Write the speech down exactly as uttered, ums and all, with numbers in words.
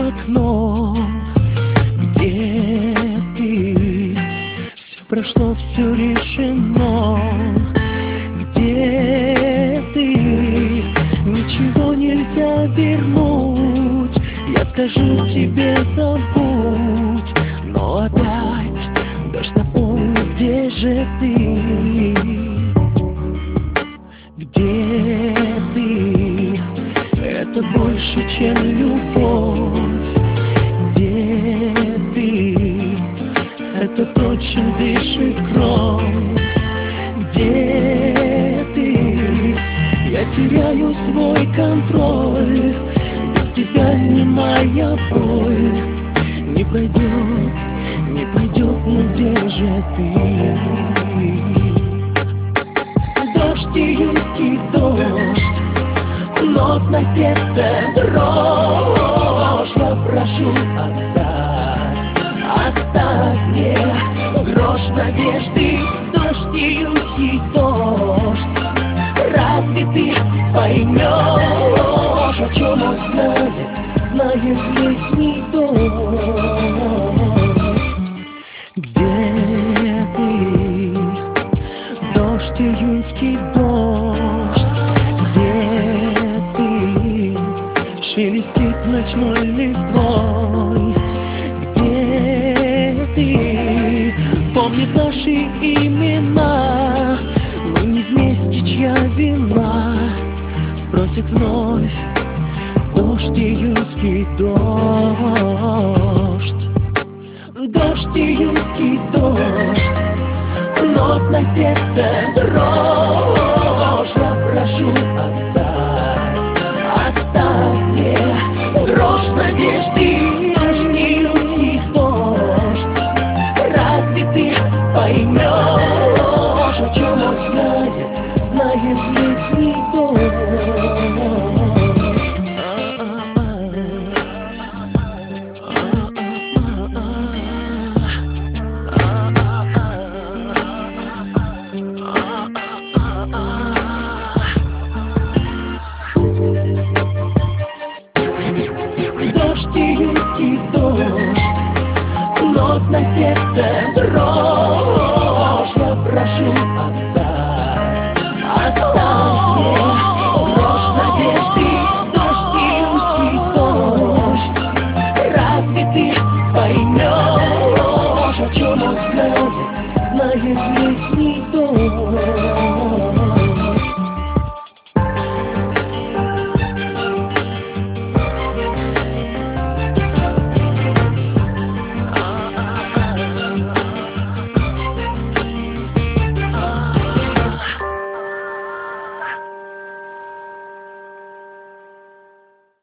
окном. Где ты? Все прошло, все решено. Где ты? Ничего нельзя вернуть. Я скажу тебе забудь, но опять дождь напомнит, где же ты? Где ты? Это больше, чем любовь. Где ты? Это то, чем дышит кровь. Где ты? Я теряю свой контроль. Без тебя немая боль не пройдет, не пойдет, но где же ты? Дождь, июльский дождь, нотно певшая дрожь. Я прошу, оставь, оставь мне грош надежды. Дождь, июльский дождь, разве ты поймешь, о чем он знает, знает летний дождь? Где ты? Дождь, июньский дождь. Где ты? Шелестит ночной листвой. Где ты? Помнит наши имена. Мы не вместе, чья вина? Спросит вновь дождь, июльский дождь. Дождь, июльский дождь, нотно певшая дрожь. Я прошу, оставь, оставь мне грош надежды. Дождь, июльский дождь, разве ты поймешь, о чем он знает, знает летний дождь? Дождь, июльский дождь, нотно певшая дрожь. Я прошу, оставь, оставь мне грош надежды. Дождь, июльский дождь, разве ты поймешь, о чем он знает, знает летний дождь?